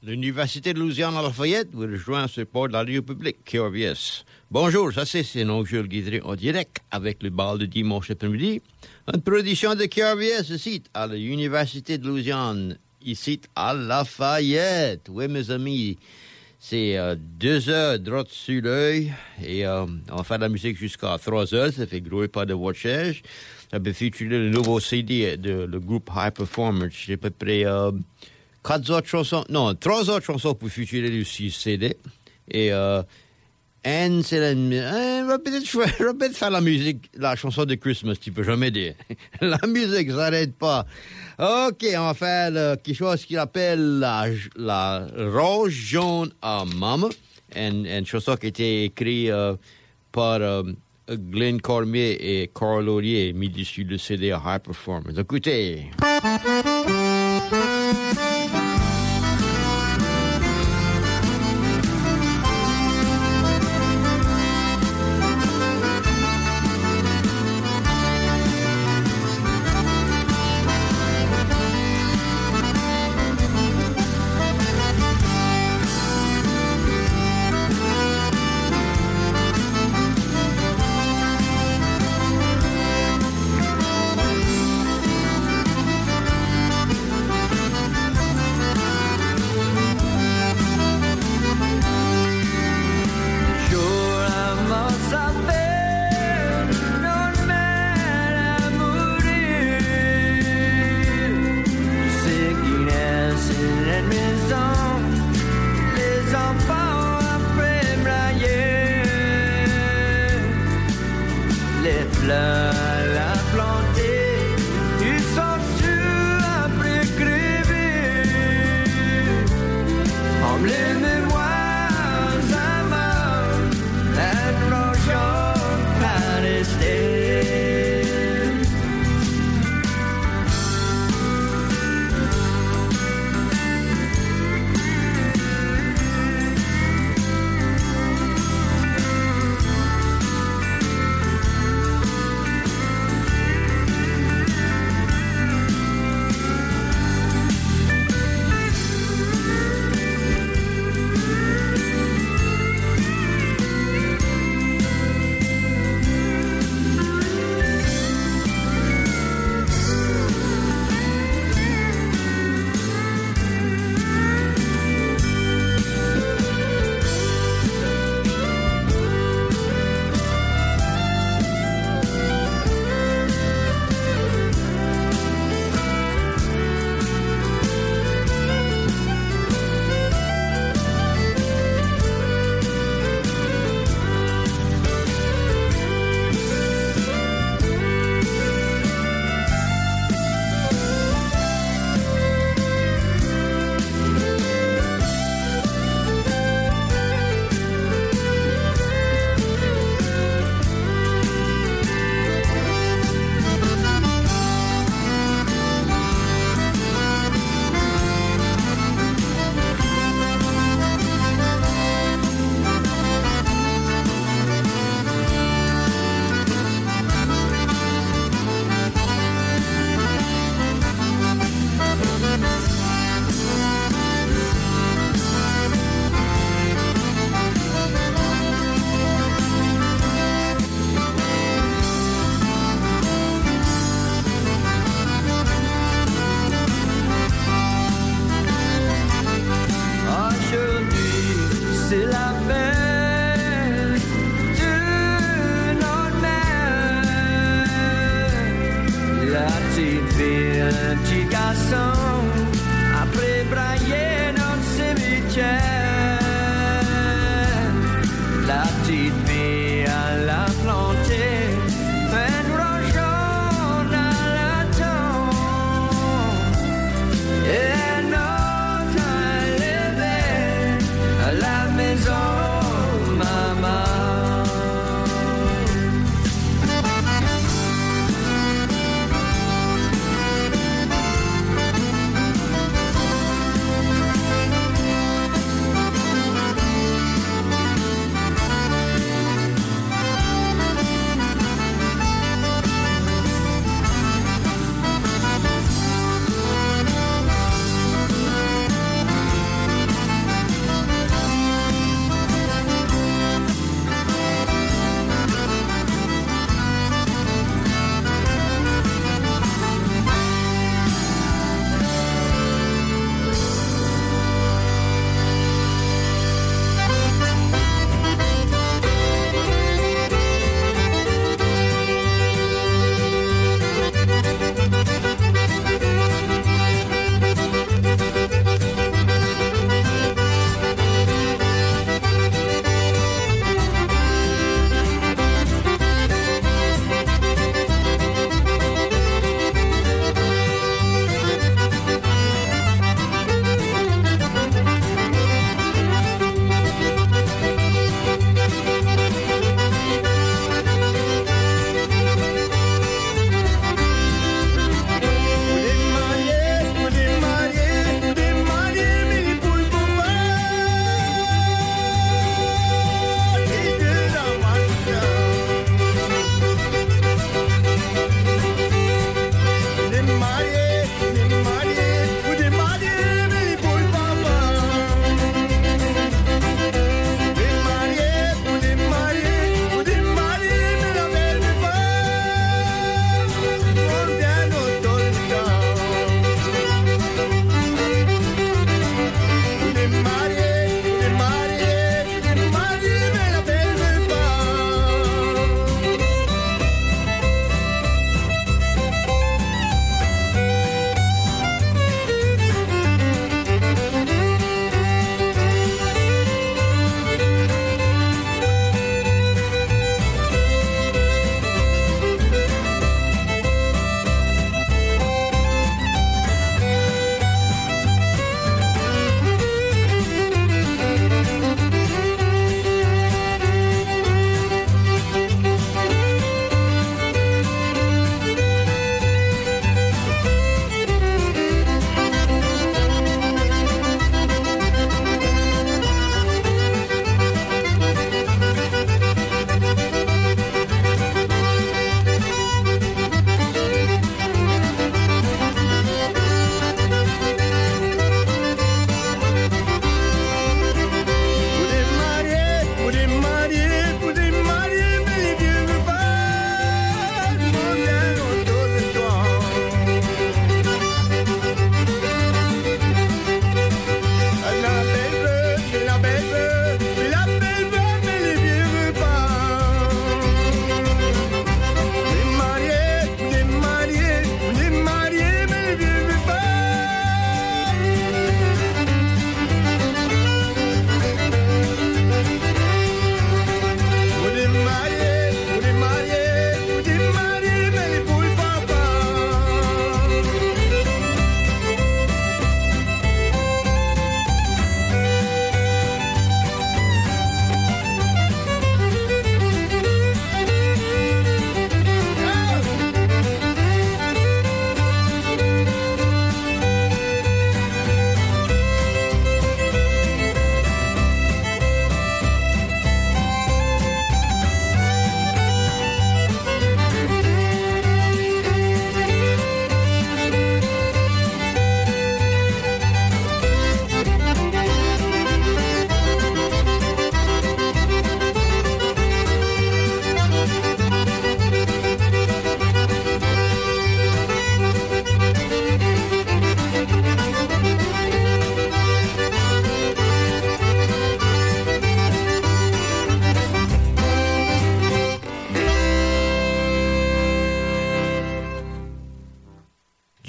L'Université de Louisiane à Lafayette vous rejoint ce port de la radio publique, KRVS. Bonjour, ça c'est nos Jules Guidry en direct avec le bal de dimanche après-midi. Une production de KRVS ici à l'Université de Louisiane, ici à Lafayette. Oui, mes amis, c'est 2 heures droite sur l'œil et on fait de la musique jusqu'à 3 heures, ça fait gros pas de watchage. Ça peut featurer le nouveau CD de le groupe High Performance. J'ai à peu près 3 autres chansons pour featurer le CD. Et Anne, c'est la... je vais peut-être faire la musique, la chanson de Christmas, tu peux jamais dire. La musique, ça n'arrête pas. OK, on va faire quelque chose qu'il appelle la Rose jaune à Mama. Une chanson qui a été écrite par Glenn Cormier et Carl Laurier, mis dessus le CD High Performance. Écoutez.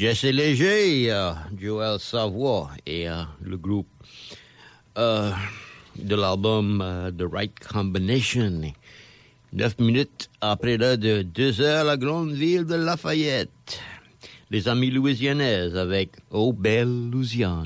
Jesse Léger, Joël Savoie et le groupe de l'album The Right Combination. 9 minutes après l'heure de 2 heures, la grande ville de Lafayette. Les amis louisianaises avec Oh Belle Louisiane.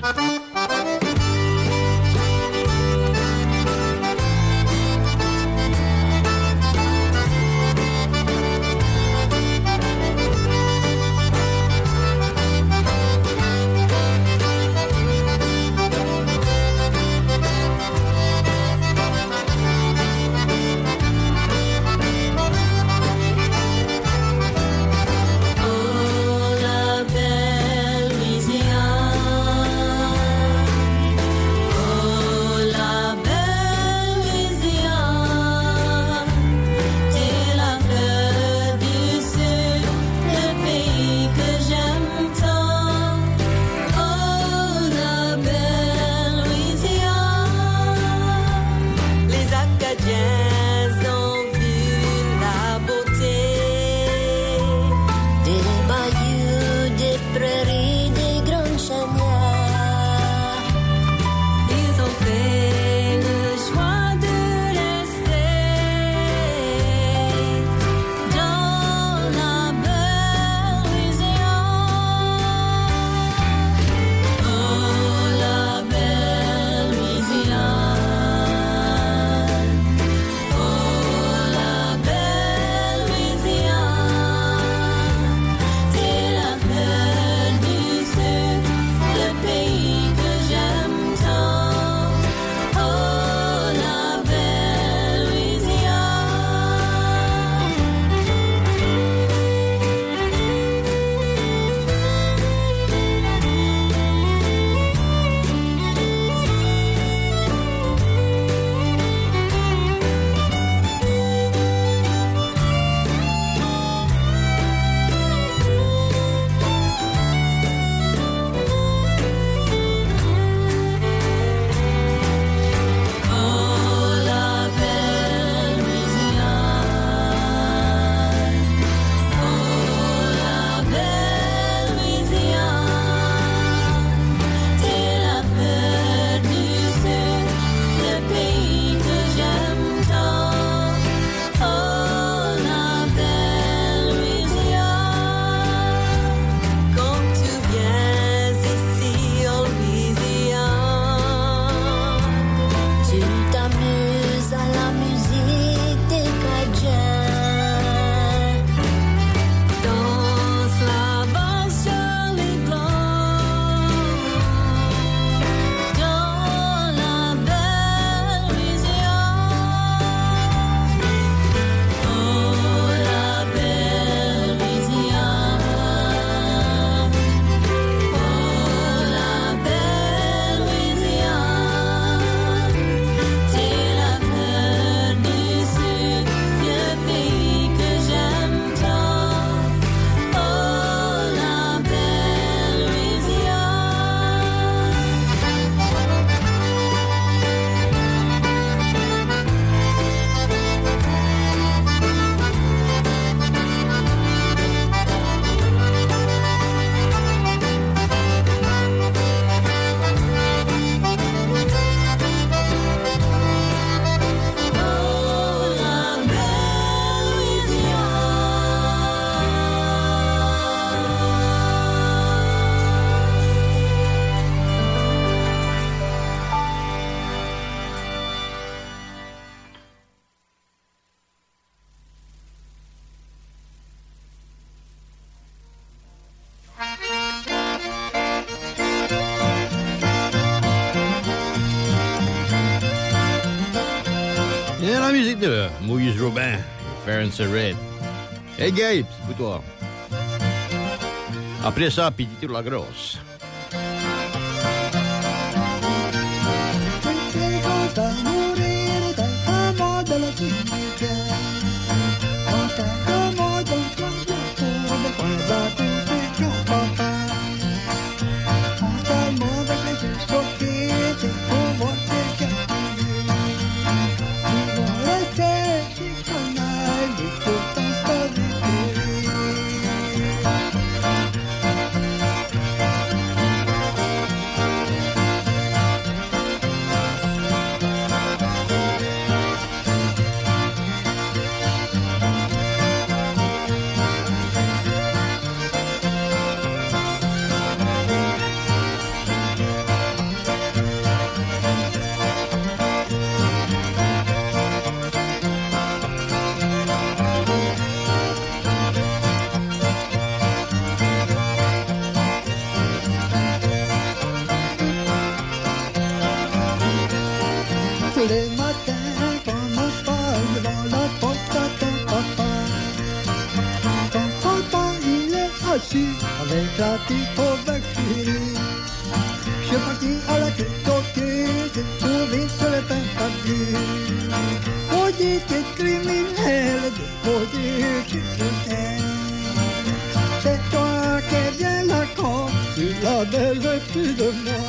La musique de Moïse Robin, Ference Red. Hey Gabe, c'est pour toi. Après ça, Petite la grosse. tous les matins, commence par devant la porte à ton papa. Ton papa, il est assis avec la pipe au bec chéri. Je suis parti à la tête au pied, j'ai trouvé sur le pain papier. Maudit criminel, maudit criminel. C'est toi qui viens la con, tu la belle plus de moi.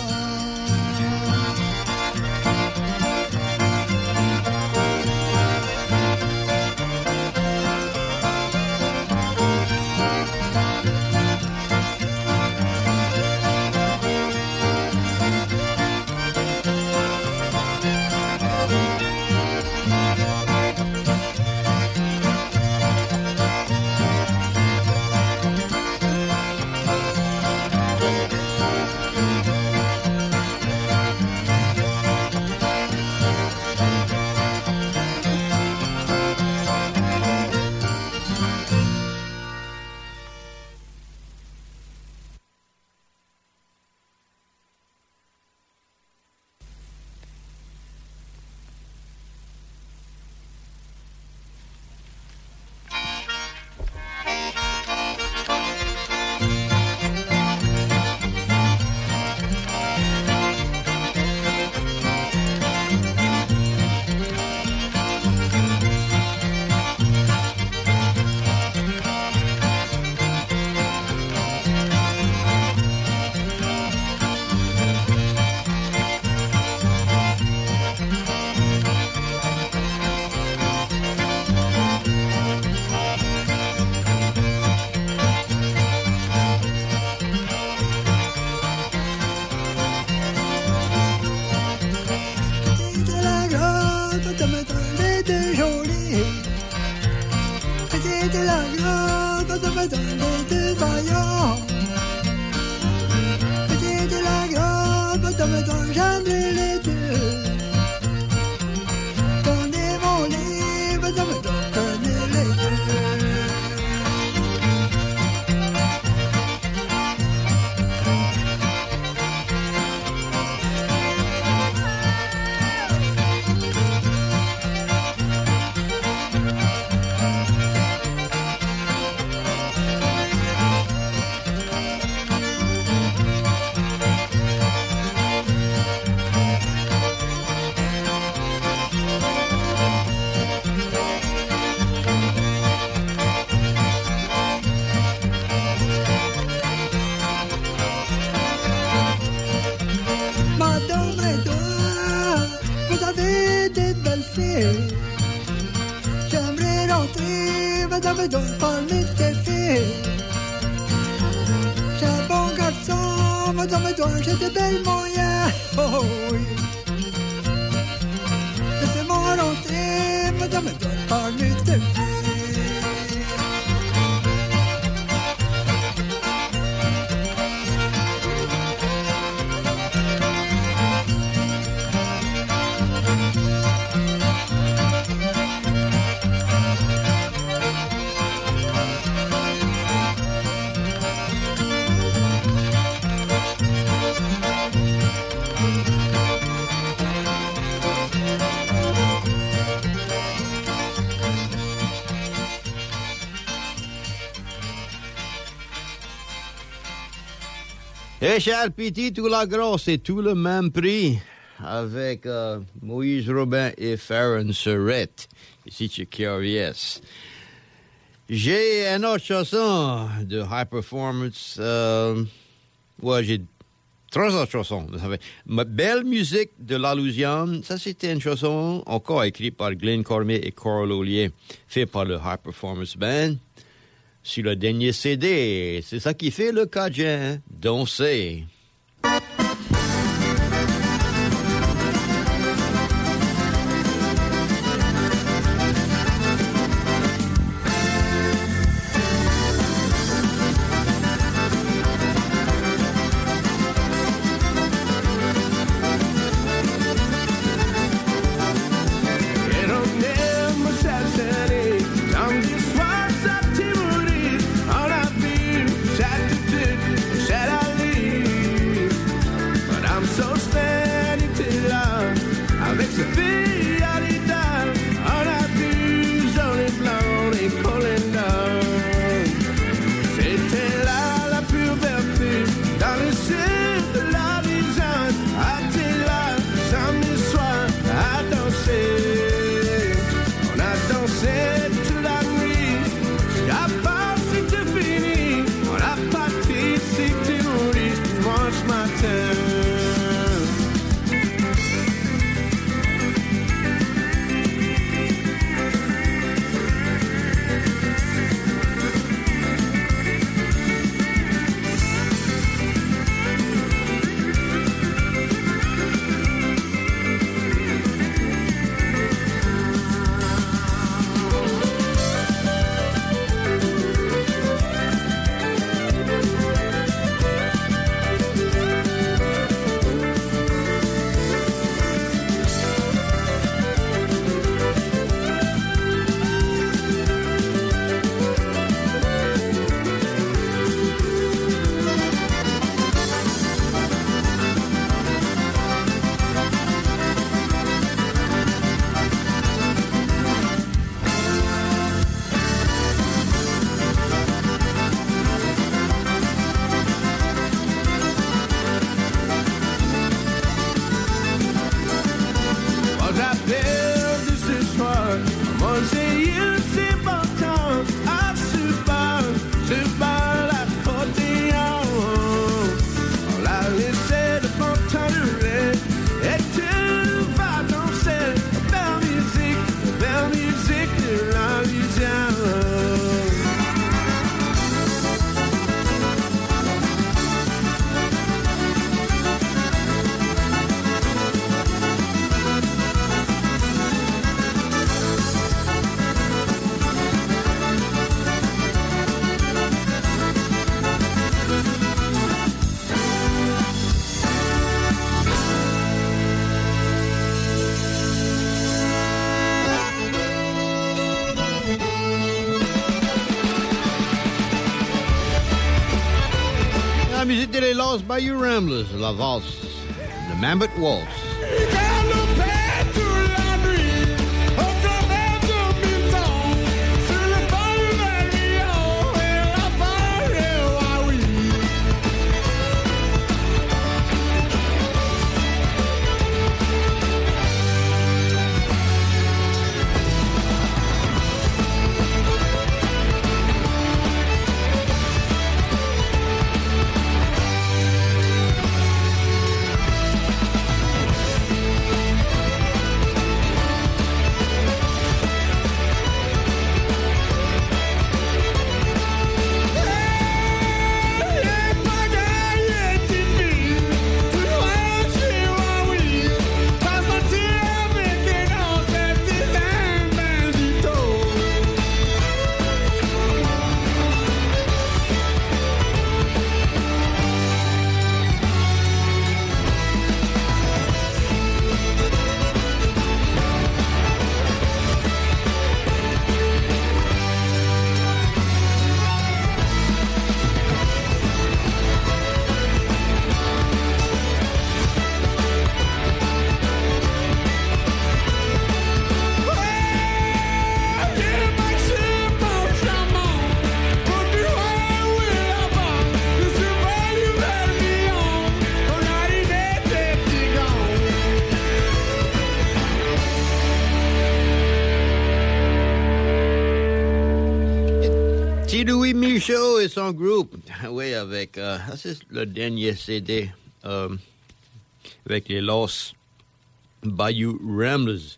J'ai de belles moyens, oh oui. Laissez-moi rentrer, madame, donne pas le temps. Et Charles Petit, tout la grosse, c'est tout le même prix avec Moïse Robin et Farron Surrett, ici chez KRVS. J'ai une autre chanson de High Performance. J'ai trois autres chansons. Ma belle musique de la Louisiane, ça c'était une chanson encore écrite par Glenn Cormier et Coral Ollier, fait par le High Performance Band. Sur le dernier CD, c'est ça qui fait le Cajun danser. Shall I leave? les Lost Bayou Ramblers, la valse, le Mammoth Waltz. Louis Michaud et son groupe, oui, avec, c'est le dernier CD, avec les Lost Bayou Ramblers,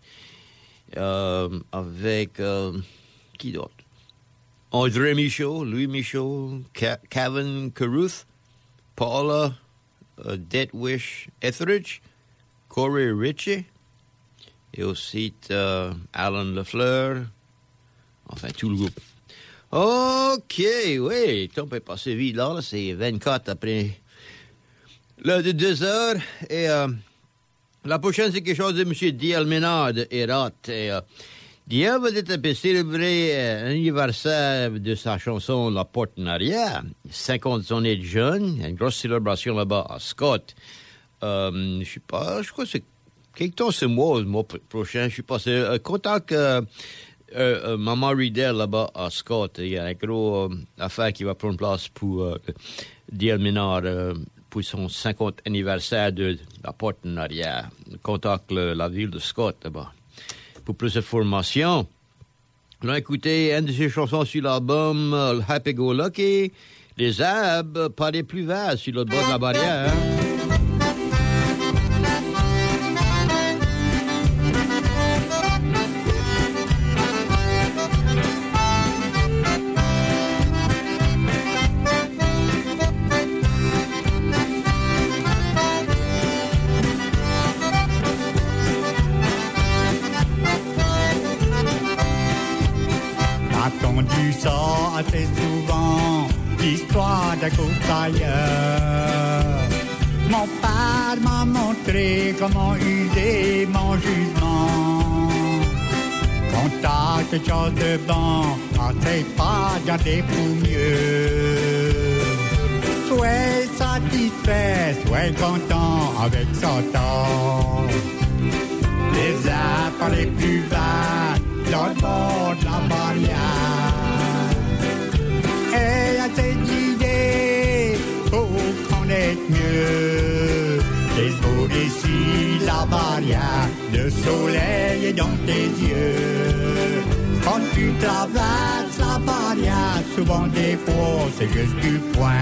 avec, qui d'autre? André Michaud, Louis Michaud, Kevin Carruth, Paula Deathwish Etheridge, Corey Ritchie, et aussi Alan Lafleur, enfin tout le groupe. OK, oui, le temps peut passer vite là, c'est 24 après l'heure de 2 heures. Et la prochaine, c'est quelque chose de M. Diel Ménard de Hérat. Diel va être célébrer l'anniversaire de sa chanson La Porte en arrière. 50 années de jeune, une grosse célébration là-bas à Scott. Je sais pas, je crois que c'est quelque temps ce mois prochain, je suis pas sûr. Contact Maman Riddell là-bas à Scott, il y a un gros affaire qui va prendre place pour Diel Ménard pour son 50 anniversaire de La Porte en arrière. Contacte la ville de Scott là-bas. Pour plus d'informations, on a écouté une de ses chansons sur l'album Happy Go Lucky, Les arbres paraient plus verts sur le bord de la barrière. Entendu ça assez souvent, l'histoire d'un costailleur. Mon père m'a montré comment user mon jugement. Quand t'as quelque chose de bon, essaye pas de garder pour mieux. Sois satisfait, sois content avec son temps. Les arbres les plus bas dans le bord de la barrière. Et à cette idée, pour connaître mieux les mots d'ici, la barrière, le soleil est dans tes yeux. Quand tu traverses la barrière, souvent des fois, c'est juste du point.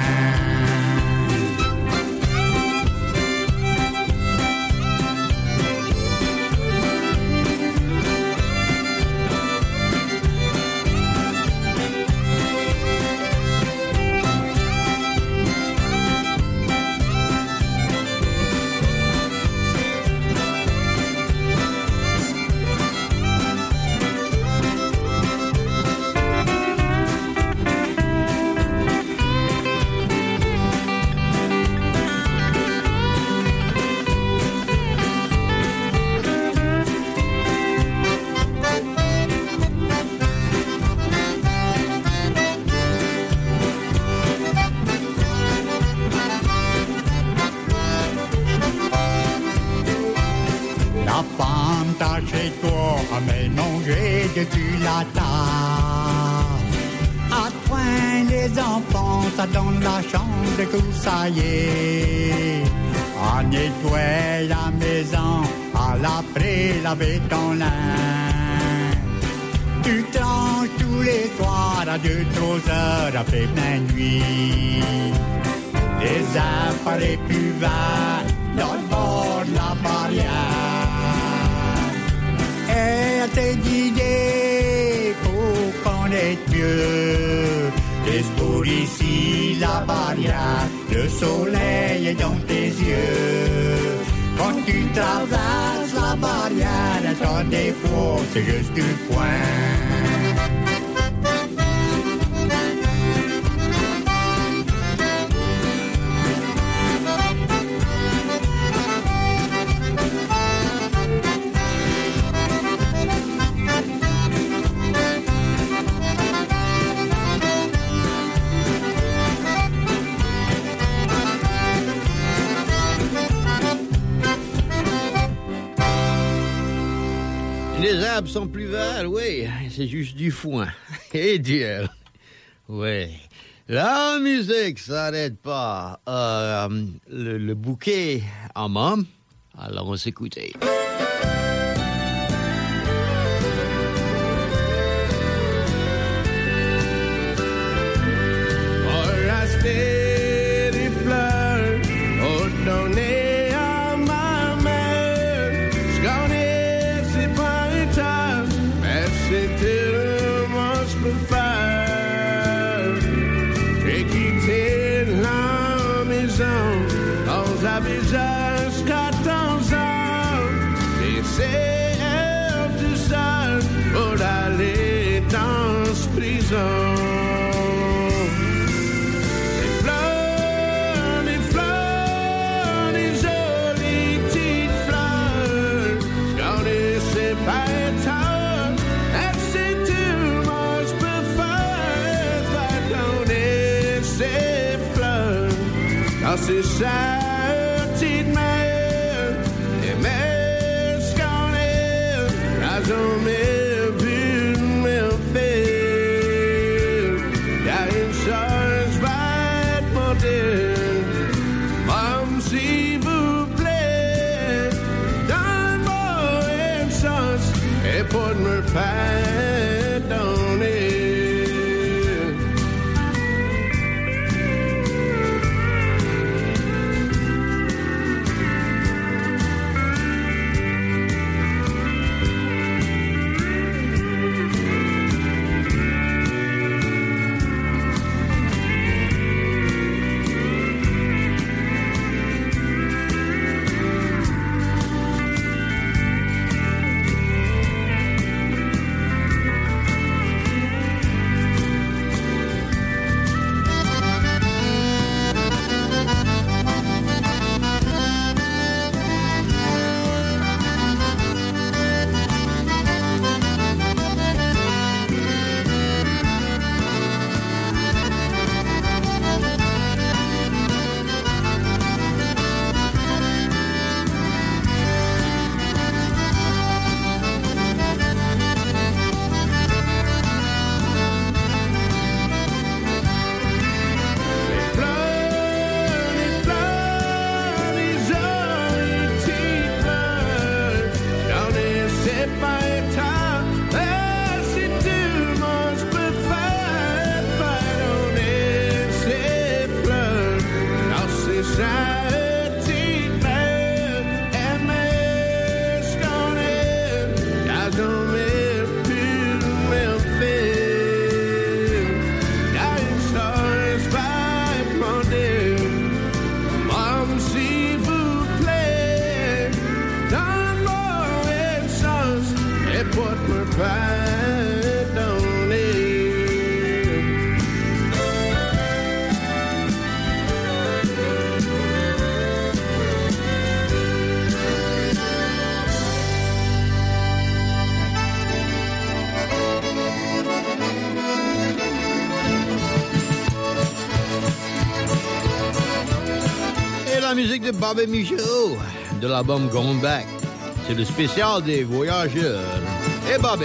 La fanta chez toi à mélanger depuis la table. À point les enfants, ça donne la chance de que ça y est. À nettoyer la maison, à l'après laver ton linge. Tu tranches tous les soirs à 2-3 heures après plein nuit. Les appareils plus verts dans le bord de la barrière. Et à tes idées pour connaître mieux. Les pour ici, la barrière, le soleil est dans tes yeux. Quand tu traverses la barrière, t'as des fois, c'est juste un point. Les arbres sont plus verts, oui, c'est juste du foin. Et Dieu, oui. La musique s'arrête pas. Le bouquet en main, alors on s'écoutait. Pour acheter des fleurs, pour donner à ma mère, je connais c'est pas un temps, mais c'est tout moi je peux faire. J'ai quitté la maison, on avait jusqu'à 14 ans, j'essaie tout seul pour aller dans cette prison. C'est sorti de mer, et mais ce qu'on est, n'a jamais vu me faire. Y'a une chose, je vais demander, maman, s'il vous plaît, donne-moi une chance, et pour me faire donner. La musique de Bobby Michaud, de l'album Going Back. C'est le spécial des voyageurs. Et Babé.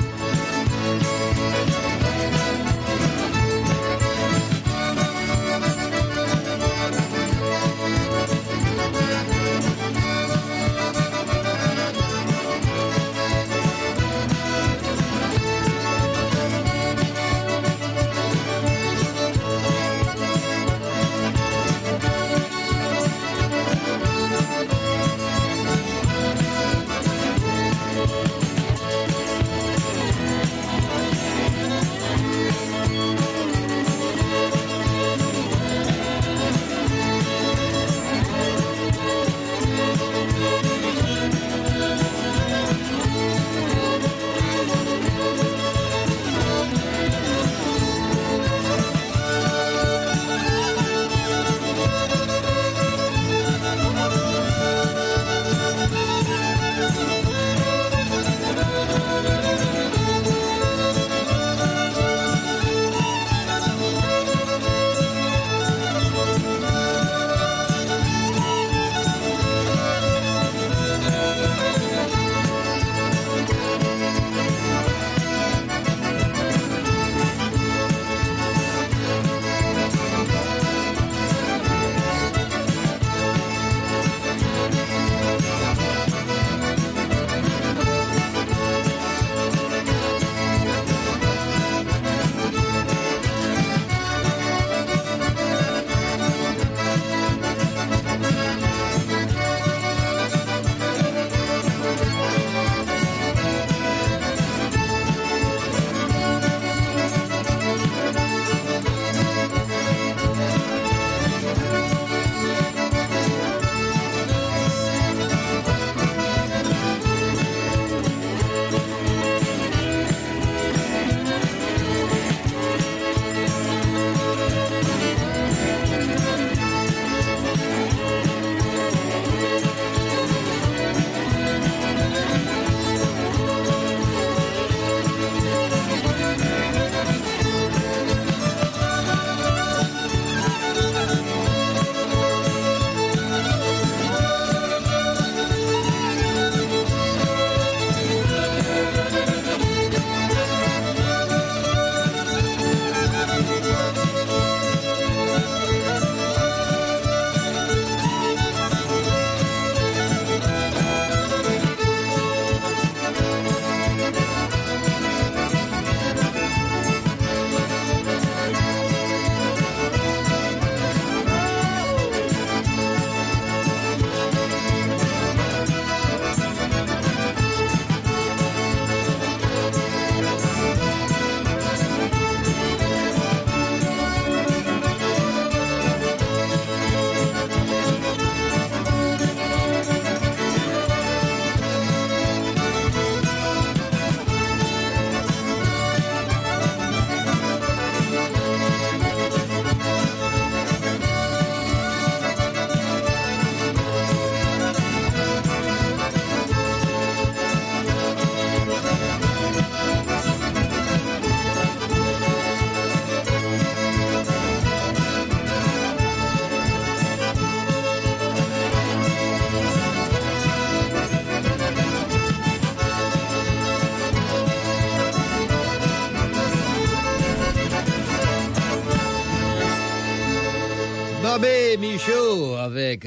Bobby Michaud avec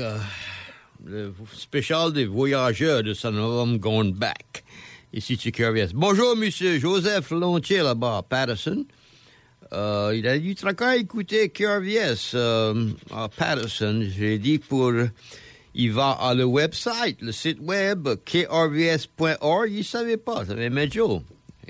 le spécial des voyageurs de Son of Them Going Back. Ici, c'est KRVS. Bonjour, monsieur Joseph Lontier, là-bas, à Patterson. Il a dit, Traca, écoutez KRVS à Patterson. J'ai dit il va à le website, le site web, krvs.org. Il ne savait pas, ça avait Joe.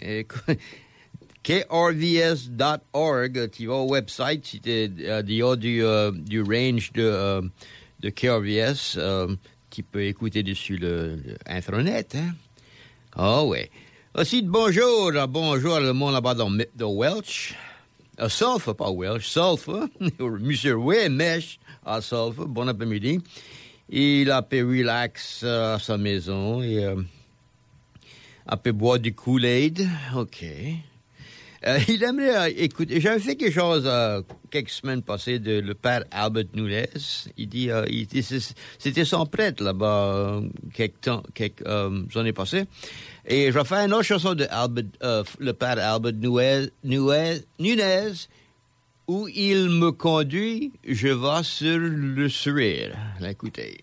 krvs.org, tu vas au website, si tu es du range de KRVS, tu peux écouter dessus le intranet. Hein? Ah ouais. Aussi, bonjour à le monde là-bas de Welch. Sulphur, pas Welch, Sulphur. Monsieur Wemesh à Sulphur, bon après-midi. Il a pu relax à sa maison et a pu boire du Kool-Aid. OK. Il aimerait écouter. J'avais fait quelque chose quelques semaines passées de le père Albert Nunez. Il dit, c'était son prêtre là-bas quelques années passées. Et je vais faire une autre chanson de le père Albert Nunez, où il me conduit, je vais sur le sourire. Écoutez.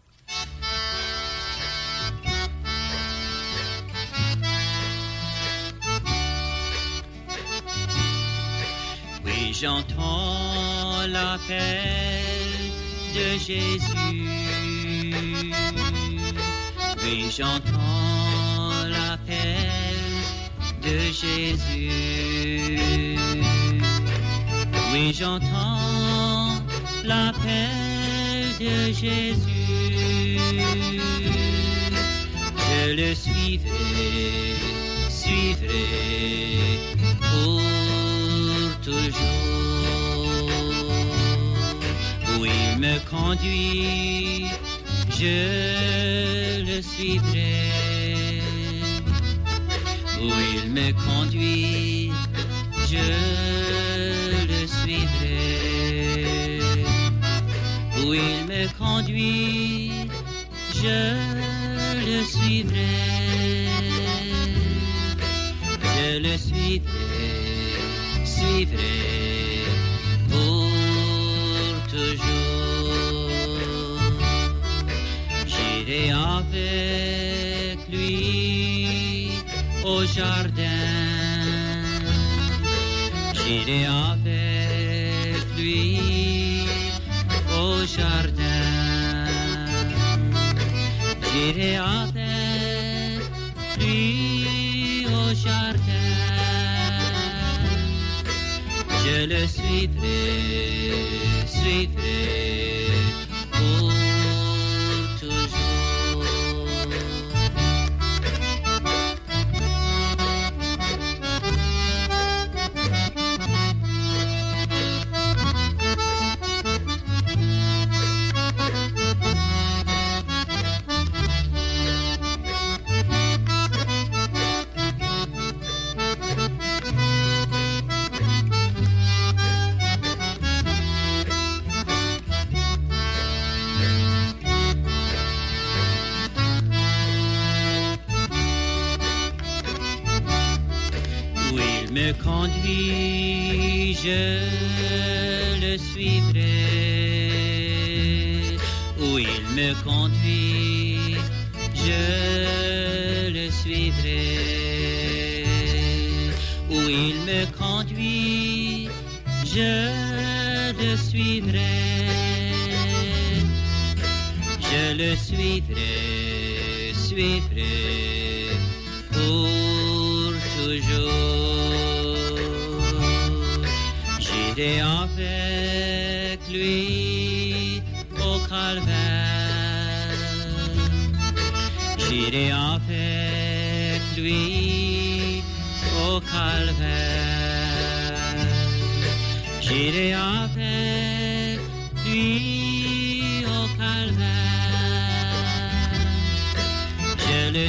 Oui, j'entends l'appel de Jésus. Oui, j'entends l'appel de Jésus. Oui, j'entends l'appel de Jésus. Je le suivrai pour toujours. Où il me conduit, je le suivrai. Où il me conduit, je le suivrai. Où il me conduit, je le suivrai. Je le suivrai pour toujours. J'irai avec lui au jardin. J'irai avec lui au jardin. J'irai avec lui au jardin. Je le suivrai pour toujours. Me conduit, je le suivrai. Où il me conduit, je le suivrai. Où il me conduit, je le suivrai. Je le suivrai pour toujours. J'irai avec lui au calvaire. J'irai avec lui au calvaire. J'irai avec lui au calvaire. Je le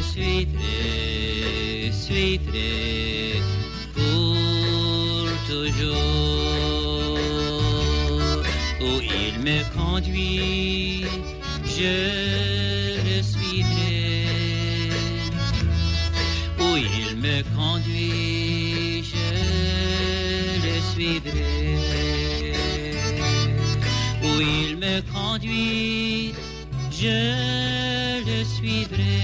suivrai pour toujours. Où il me conduit, je le suivrai. Où il me conduit, je le suivrai. Où il me conduit, je le suivrai.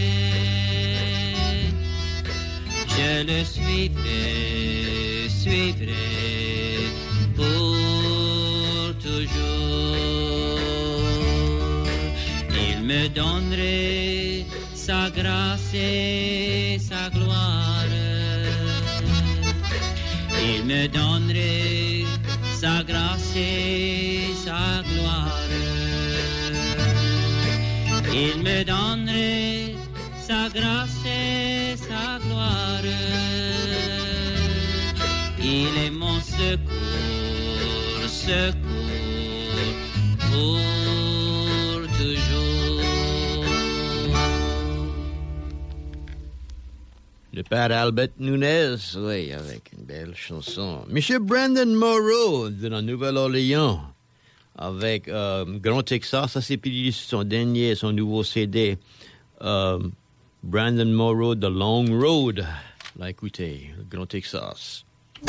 Je le suivrai pour toujours. Il me donnerait sa grâce et sa gloire. Il me donnerait sa grâce et sa gloire. Il me donnerait sa grâce et sa gloire. Il est mon secours pour toujours. Le père Albert Nunez, oui, avec une belle chanson. Monsieur Brandon Morrow, de la Nouvelle-Orléans, avec Grand Texas, ça c'est publié sur son nouveau CD. Brandon Morrow, The Long Road. Là, écoutez, Grand Texas.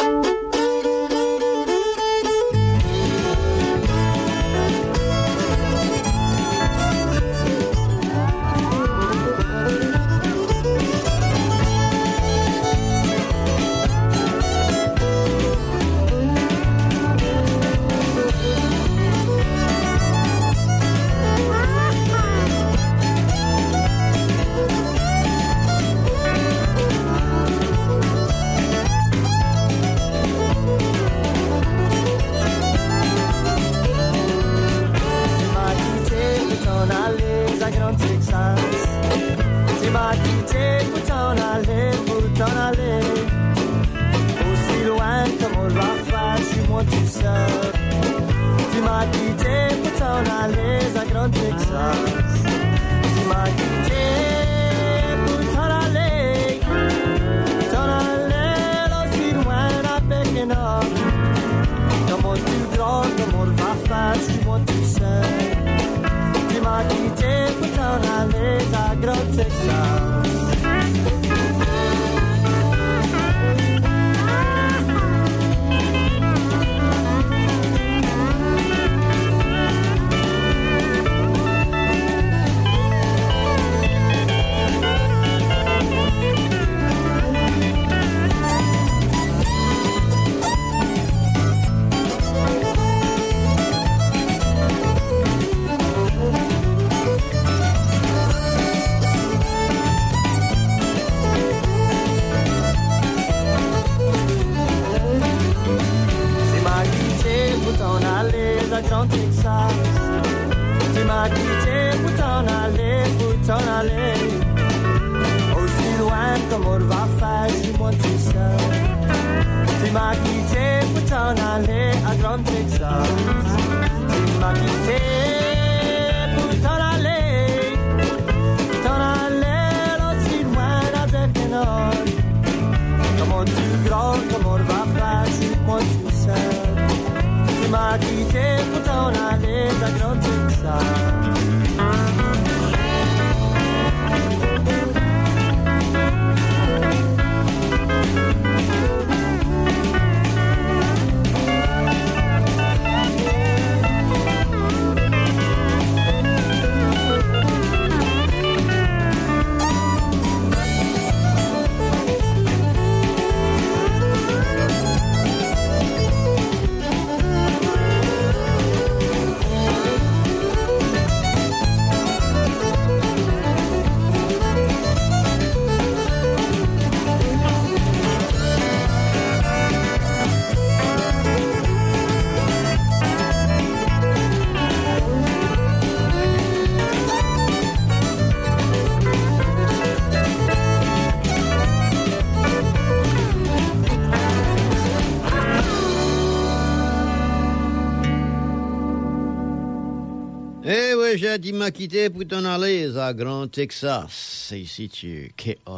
J'ai dit m'a quitté pour t'en aller à Grand Texas. C'est ici tu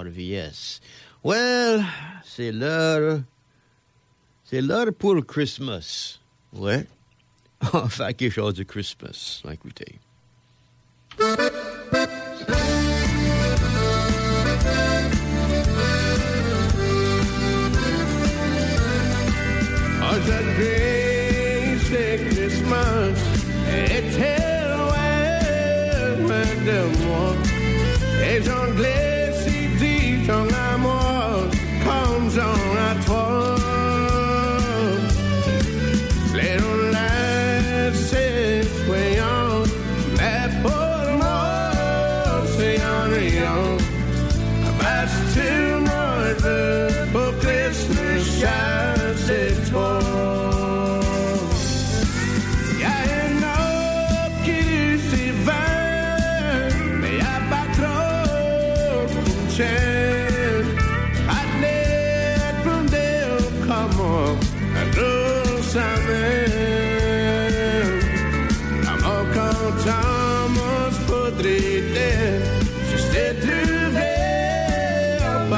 KRVS. Well, c'est l'heure pour Christmas. Ouais. Enfin, quelque chose de Christmas. Écoutez. On the great c'est Christmas, les Anglais s'y disent ton amour comme j'en à toi. Les roulades c'est soyant, mais pour moi c'est en rien. That's too much for Christmas, yeah, c'est toi.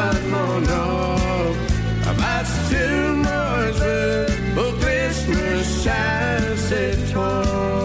pas de mon nom. That's too noisy. Oh, Christmas child, c'est toi.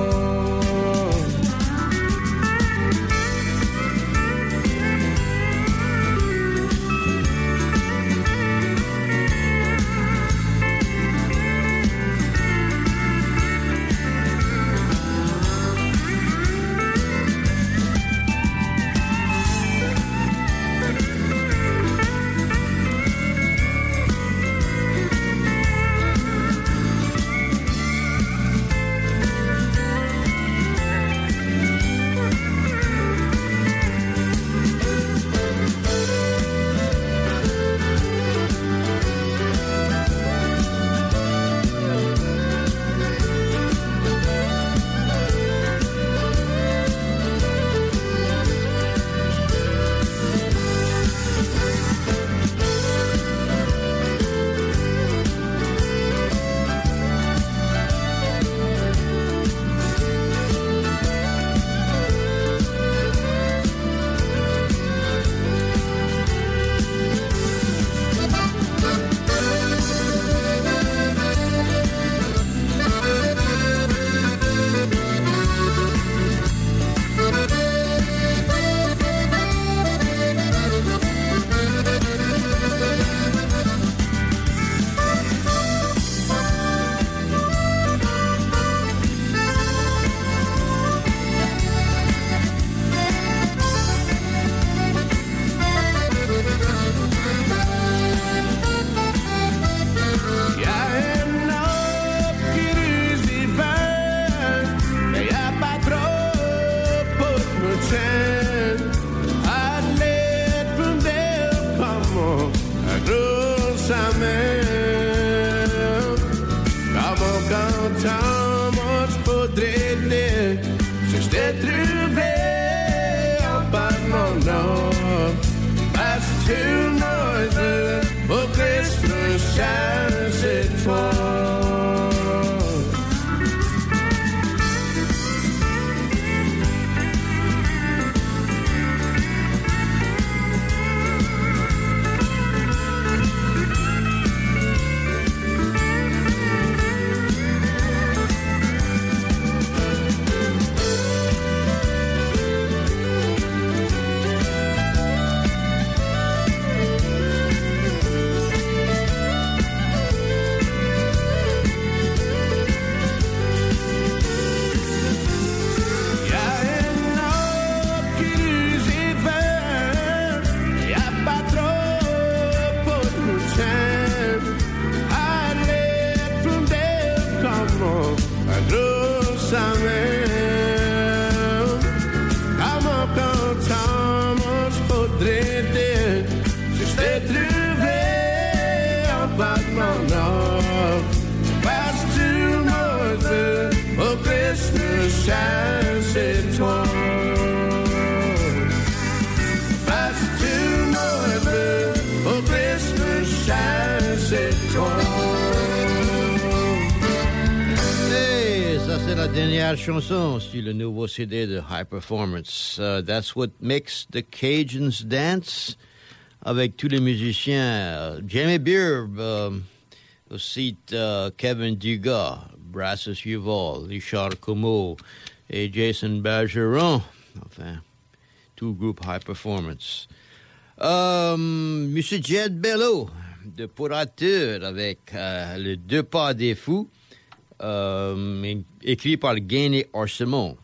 Dernière chanson sur le nouveau CD de High Performance. That's What Makes the Cajuns Dance, avec tous les musiciens. Jamie Beard, aussi Kevin Dugas, Brassus Yuval, Richard Como et Jason Bergeron. Enfin, tout groupe High Performance. Monsieur Jed Bello, de Porateur, avec le Deux Pas des Fous. Écrit par Gainé Orsemont.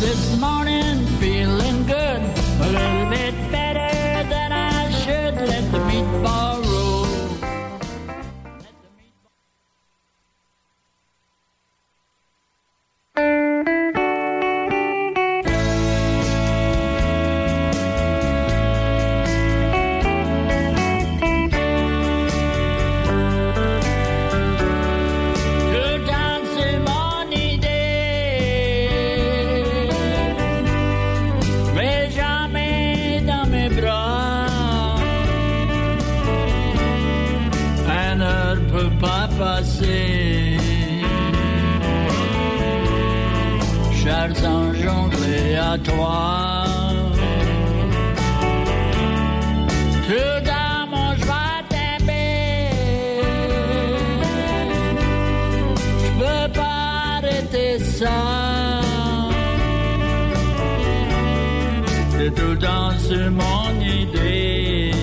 this morning, feeling good, a little bit better than I should. Let the meatball roll. Chers engendrés à toi, tout d'amour je vais t'aimer, je peux pas arrêter ça, c'est tout dans ce mon idée,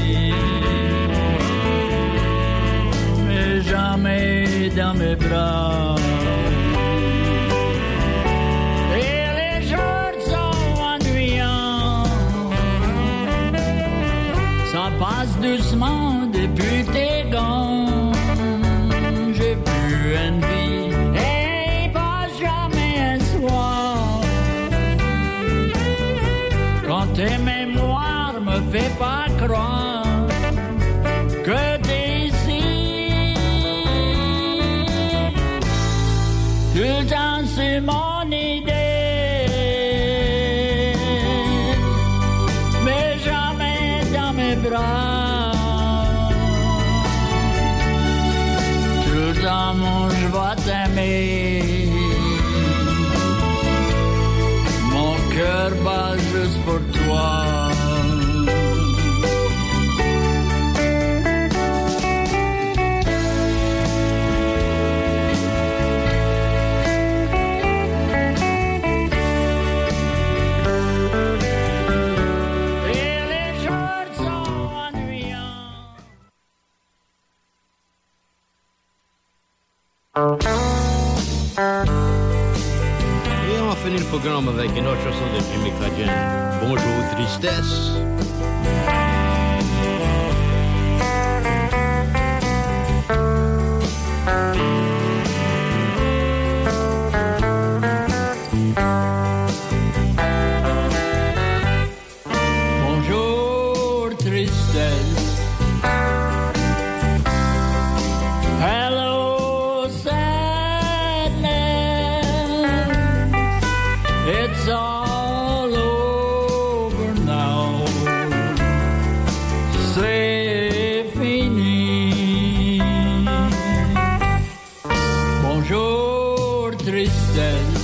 mais jamais dans mes bras. Passe doucement depuis tes gants. J'ai plus une vie et pas jamais un soir. Quand tes mémoires me fait pas croire que t'es ici. Tout le temps c'est mon idée. Tout d'amour je vais t'aimer, mon cœur bat juste pour toi. Et on finit le programme avec une autre chanson de Jimmy Cladjen. Bonjour Tristesse. Bonjour tristesse. It's all over now. C'est fini. Bonjour tristesse.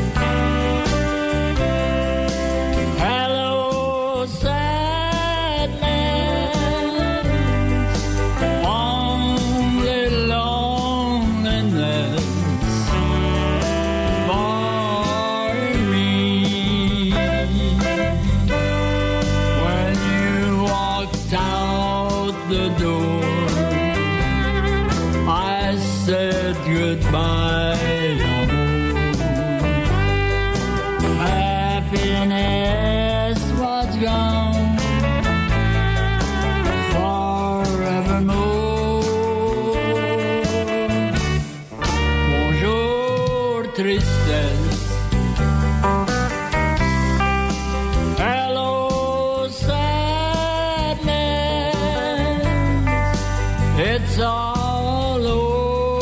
Hello sadness. Only loneliness. Goodbye, happiness was gone forevermore. Bonjour tristesse. Hello sadness. It's all over.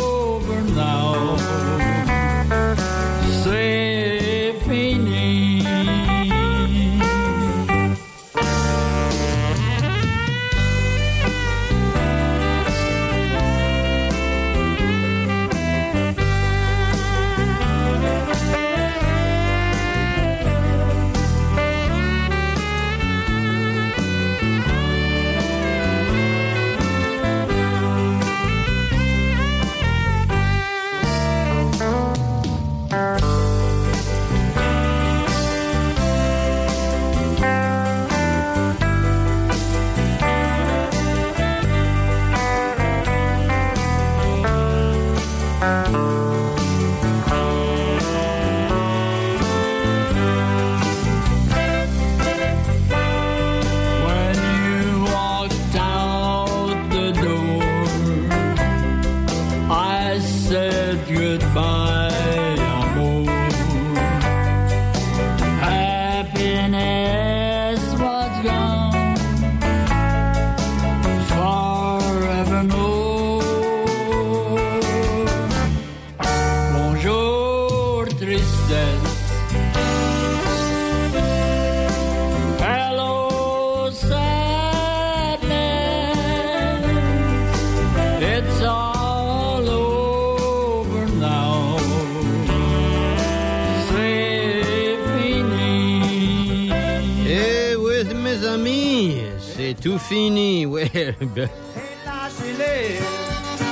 C'est fini. tristesse. Hello, sadness, it's all over now. C'est fini. Eh oui, mes amis, c'est tout fini. Ouais. Lâchez-les.